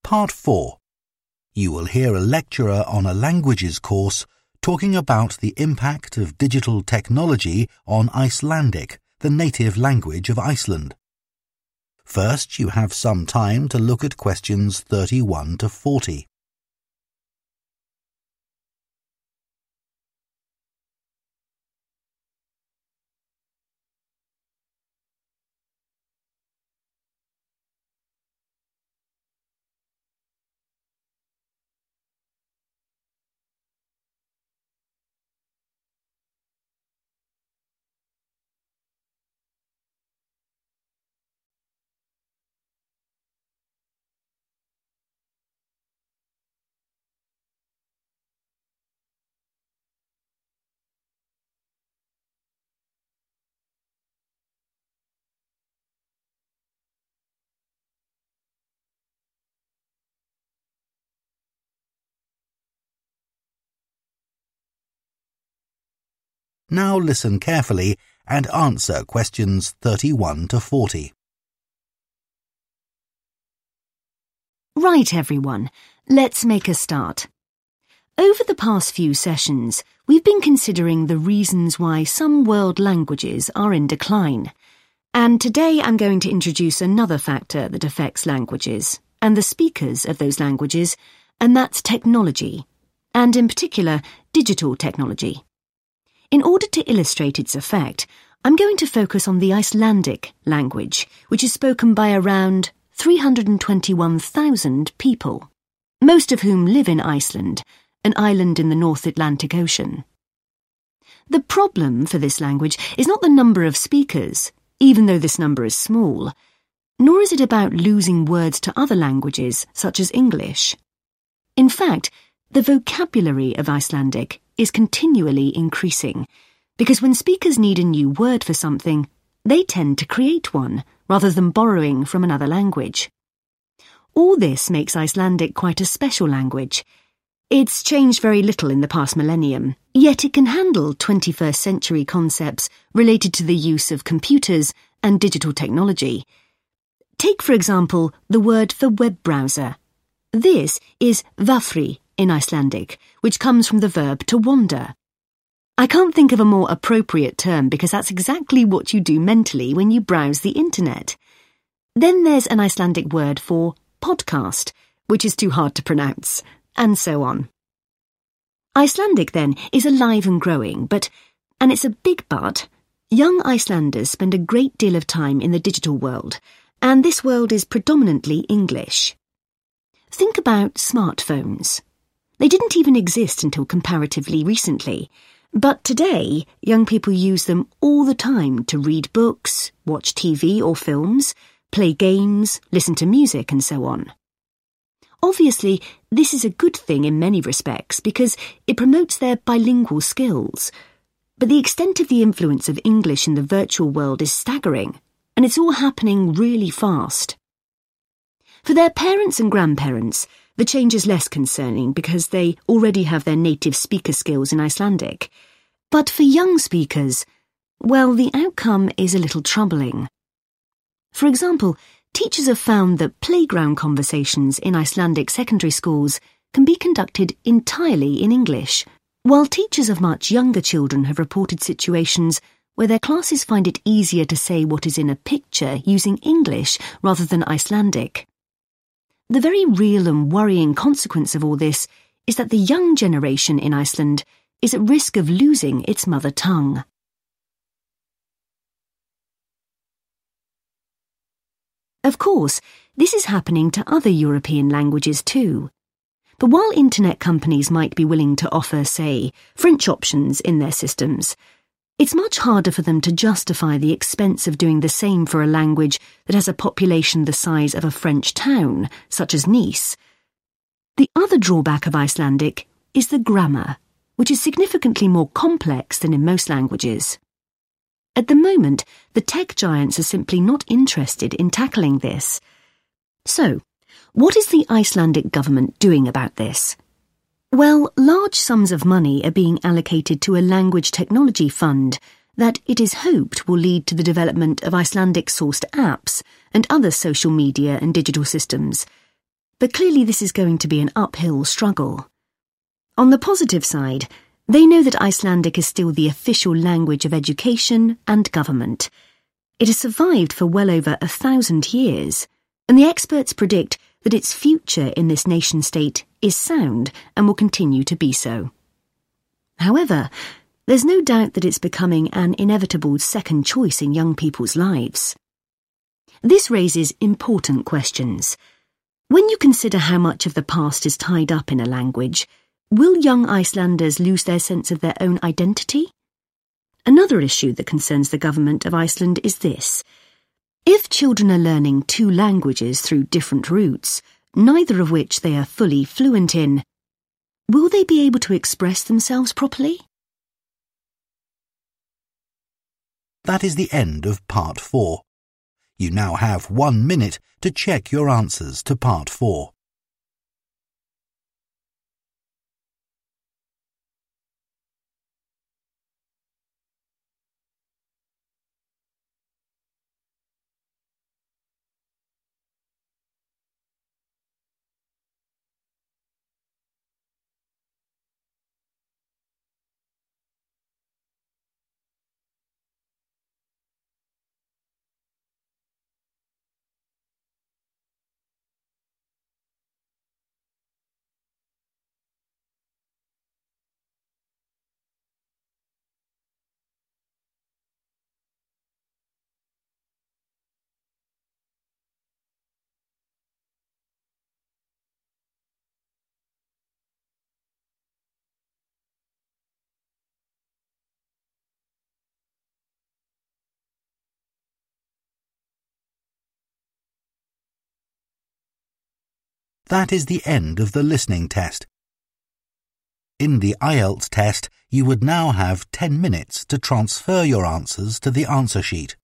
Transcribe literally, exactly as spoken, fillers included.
Part four. You will hear a lecturer on a languages course talking about the impact of digital technology on Icelandic, the native language of Iceland. First, you have some time to look at questions thirty-one to forty. Now listen carefully and answer questions thirty-one to forty. Right, everyone, let's make a start. Over the past few sessions, we've been considering the reasons why some world languages are in decline. And today I'm going to introduce another factor that affects languages and the speakers of those languages, and that's technology, and in particular, digital technology. In order to illustrate its effect, I'm going to focus on the Icelandic language, which is spoken by around three hundred twenty-one thousand people, most of whom live in Iceland, an island in the North Atlantic Ocean. The problem for this language is not the number of speakers, even though this number is small, nor is it about losing words to other languages, such as English. In fact, the vocabulary of Icelandic is continually increasing, because when speakers need a new word for something, they tend to create one, rather than borrowing from another language. All this makes Icelandic quite a special language. It's changed very little in the past millennium, yet it can handle twenty-first century concepts related to the use of computers and digital technology. Take, for example, the word for web browser. This is vafri in Icelandic, which comes from the verb to wander. I can't think of a more appropriate term because that's exactly what you do mentally when you browse the internet. Then there's an Icelandic word for podcast, which is too hard to pronounce, and so on. Icelandic, then, is alive and growing, but, and it's a big but, young Icelanders spend a great deal of time in the digital world, and this world is predominantly English. Think about smartphones. They didn't even exist until comparatively recently, but today young people use them all the time to read books, watch T V or films, play games, listen to music and so on. Obviously, this is a good thing in many respects because it promotes their bilingual skills, but the extent of the influence of English in the virtual world is staggering, and it's all happening really fast. For their parents and grandparents, the change is less concerning because they already have their native speaker skills in Icelandic. But for young speakers, well, the outcome is a little troubling. For example, teachers have found that playground conversations in Icelandic secondary schools can be conducted entirely in English, while teachers of much younger children have reported situations where their classes find it easier to say what is in a picture using English rather than Icelandic. The very real and worrying consequence of all this is that the young generation in Iceland is at risk of losing its mother tongue. Of course, this is happening to other European languages too. But while internet companies might be willing to offer, say, French options in their systems, it's much harder for them to justify the expense of doing the same for a language that has a population the size of a French town, such as Nice. The other drawback of Icelandic is the grammar, which is significantly more complex than in most languages. At the moment, the tech giants are simply not interested in tackling this. So, what is the Icelandic government doing about this? Well, large sums of money are being allocated to a language technology fund that it is hoped will lead to the development of Icelandic-sourced apps and other social media and digital systems. but clearly this is going to be an uphill struggle. On the positive side, they know that Icelandic is still the official language of education and government. It has survived for well over a thousand years, and the experts predict that its future in this nation-state is sound and will continue to be so. However, there's no doubt that it's becoming an inevitable second choice in young people's lives. This raises important questions. When you consider how much of the past is tied up in a language, will young Icelanders lose their sense of their own identity? Another issue that concerns the government of Iceland is this. If children are learning two languages through different routes, neither of which they are fully fluent in, will they be able to express themselves properly? That is the end of part four. You now have one minute to check your answers to part four. That is the end of the listening test. In the I E L T S test, you would now have ten minutes to transfer your answers to the answer sheet.